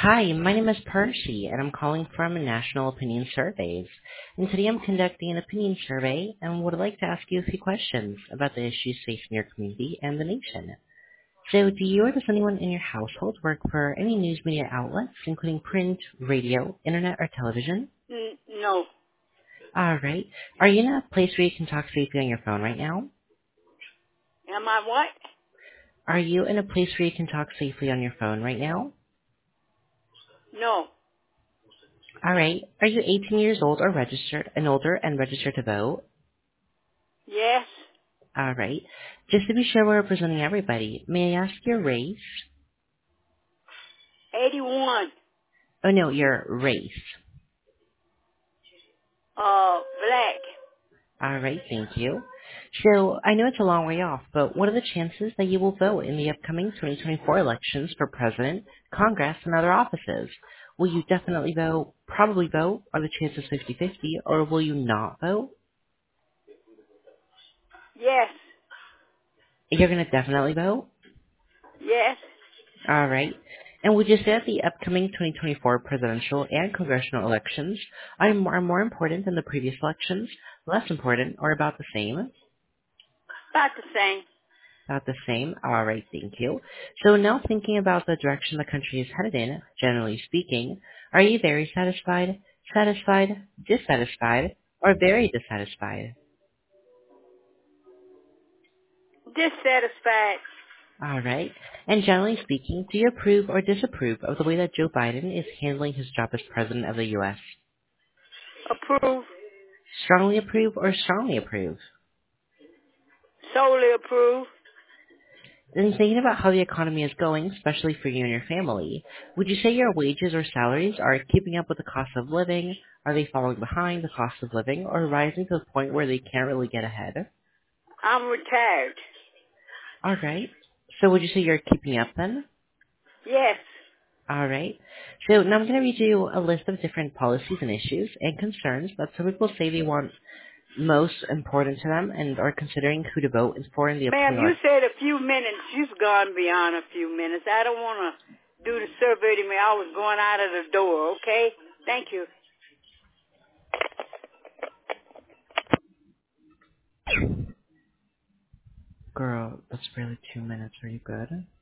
Hi, my name is Percy, and I'm calling from National Opinion Surveys. And today I'm conducting an opinion survey and would like to ask you a few questions about the issues facing your community and the nation. So, do you or does anyone in your household work for any news media outlets, including print, radio, internet, or television? No. All right. Are you in a place where you can talk safely on your phone right now? Am I what? Are you in a place where you can talk safely on your phone right now? No. All right. Are you 18 years old or registered and older and registered to vote? Yes. All right. Just to be sure we're representing everybody, may I ask your race? 81. Oh, no, your race. Black. All right, thank you. So, I know it's a long way off, but what are the chances that you will vote in the upcoming 2024 elections for president, Congress, and other offices? Will you definitely vote, probably vote, are the chances 50-50, or will you not vote? Yes. You're going to definitely vote? Yes. All right. And would you say that the upcoming 2024 presidential and congressional elections are more important than the previous elections, less important, or about the same? About the same. About the same? All right, thank you. So now thinking about the direction the country is headed in, generally speaking, are you very satisfied, satisfied, dissatisfied, or very dissatisfied? Dissatisfied. All right. And generally speaking, do you approve or disapprove of the way that Joe Biden is handling his job as president of the U.S.? Approve. Strongly approve or strongly approve? Solely approve. In thinking about how the economy is going, especially for you and your family, would you say your wages or salaries are keeping up with the cost of living? Are they falling behind the cost of living or rising to the point where they can't really get ahead? I'm retired. All right. So would you say you're keeping up then? Yes. All right. So now I'm going to read you a list of different policies and issues and concerns that some people say they want most important to them and are considering who to vote for in the Ma'am, upcoming you election. said a few minutes. You've gone beyond a few minutes. I don't want to do the survey to me. I was going out of the door, okay? Thank you. Girl, that's barely 2 minutes. Are you good?